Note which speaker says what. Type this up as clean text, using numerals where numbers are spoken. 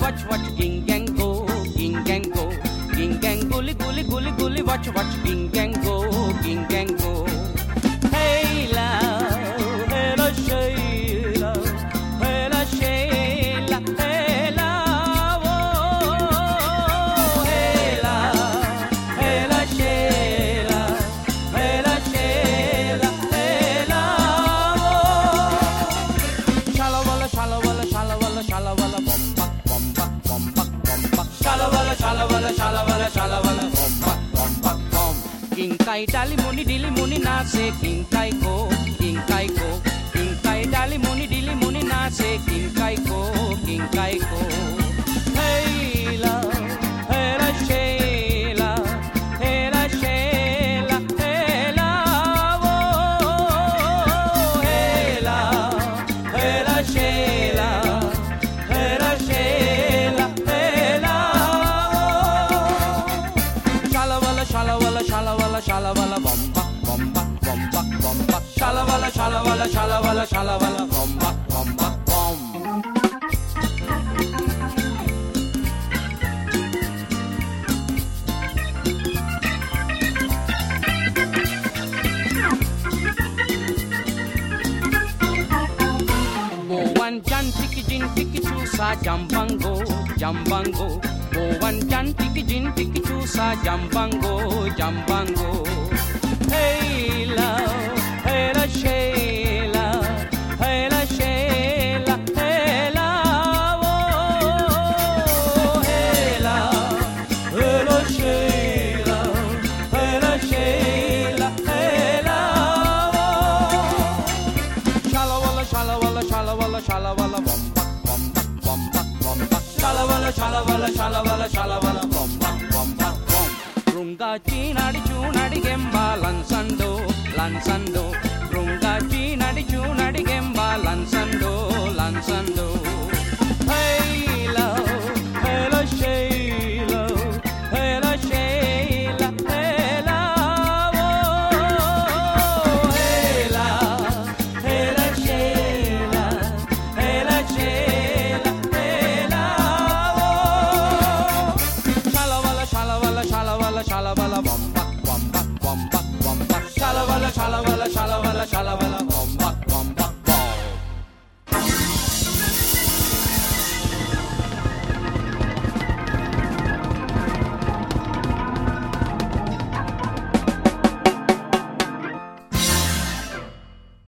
Speaker 1: watch, ging gang go, ging gang go, ging gang gully gully gully gully, watch, ging gang go, ging gang go. Hey love, hey la Sheila, hey la Sheila, hey love, oh, hey love, hey la Sheila, hey la Sheila, hey love, oh. Shalawala, shalawala, shalawala, shalawala, bomba, bomba, bomba, bomba. Shalawala, shalawala, shalawala, shalawala, bomba, bomba, bom. Kinkai dali muni nase, kinkai ko, kinkai ko, kinkai dali muni nase, kinkai ko, kinkai ko. Hey love, hey la Sheila, hey la Sheila, hey love, oh, hey love, hey la Sheila, hey la Sheila, hey love, oh. Shalawala, shalawala, shalawala, shalawala, bomba, bomba, bomba, bomba. Shalawala, shalawala, shalawala, shalawala, bomba, bomba, bom. Bowan jan tiki jin tiki chusa jambango, jambango. Bowan jan tiki jin tiki chusa jambango, jambango. Hey love, hey la Sheila, hey la Sheila, hey love, oh, hey love, hey la Sheila, hey la Sheila, hey love, oh. Shalawala, shalawala, shalawala, shalawala, bomba, bomba, bomba, bomba. Shalawala, shalawala, shalawala, shalawala, bomba, bomba, bom. Runga chinadi chunadi gemba lansando, lansando. Runga chinadi chunadi gemba lansando, lansando. Hey.